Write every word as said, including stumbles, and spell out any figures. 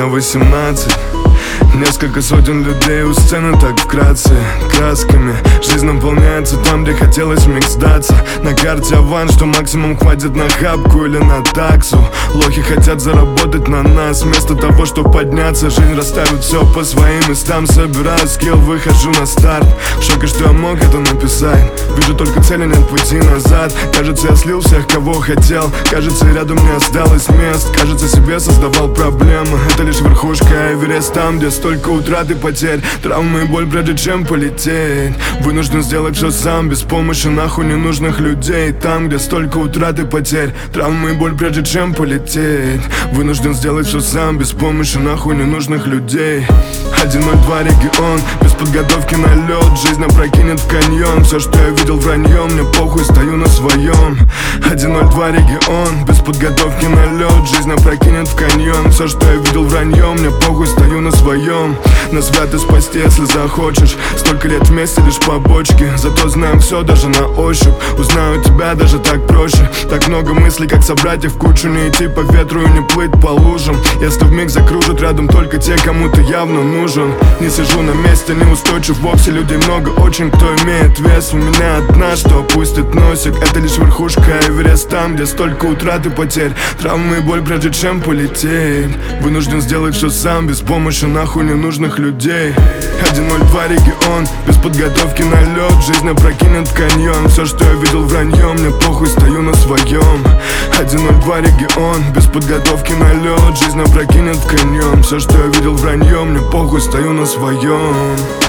мне восемнадцать. Несколько сотен людей у сцены так вкратце. Красками жизнь наполняется там, где хотелось вмиг сдаться. На карте аванс, что максимум хватит на хапку или на таксу. Лохи хотят заработать на нас, вместо того, чтобы подняться. Жизнь расставит все по своим местам. Собираю скилл, выхожу на старт. В шоке, что я мог это написать. Вижу только цели, нет пути назад. Кажется, я слил всех, кого хотел. Кажется, рядом не осталось мест. Кажется, себе создавал проблемы. Это лишь верхушка Эверест, там, где столько утрат и потерь. Травмы и боль, прежде чем полететь. Вынужден сделать все сам, без помощи нахуй ненужных людей. Там, где столько утрат и потерь. Травмы и боль, прежде чем полететь. Вынужден сделать все сам, без помощи нахуй ненужных людей. один ноль два регион, без подготовки на лед. Жизнь опрокинет в каньон. Все, что я видел, вранье, мне похуй, стою на своем. один ноль два регион, без подготовки на лед. Жизнь опрокинет в каньон. Все, что я видел, вранье, мне похуй, стою на своем. Нас свято спасти, если захочешь. Столько лет вместе, лишь побочки. Зато знаем все, даже на ощупь. Узнаю тебя даже так проще. Так много мыслей, как собрать их в кучу. Не идти по ветру и не плыть по лужам. Если вмиг закружат рядом только те, кому ты явно нужен. Не сижу на месте, не устойчив вовсе. Людей много очень, кто имеет вес. У меня одна, что опустит носик. Это лишь верхушка Эверест, там, где столько утрат и потерь. Травмы и боль, прежде чем полететь. Вынужден сделать все сам, без помощи нахуй ненужных людей. один ноль два регион, без подготовки на лед. Жизнь опрокинет в каньон. Все, что я видел, вранье, мне похуй, стою на своем. один ноль два регион, без подготовки на лед. Жизнь опрокинет в каньон. Все, что я видел, вранье, мне похуй, стою на своем.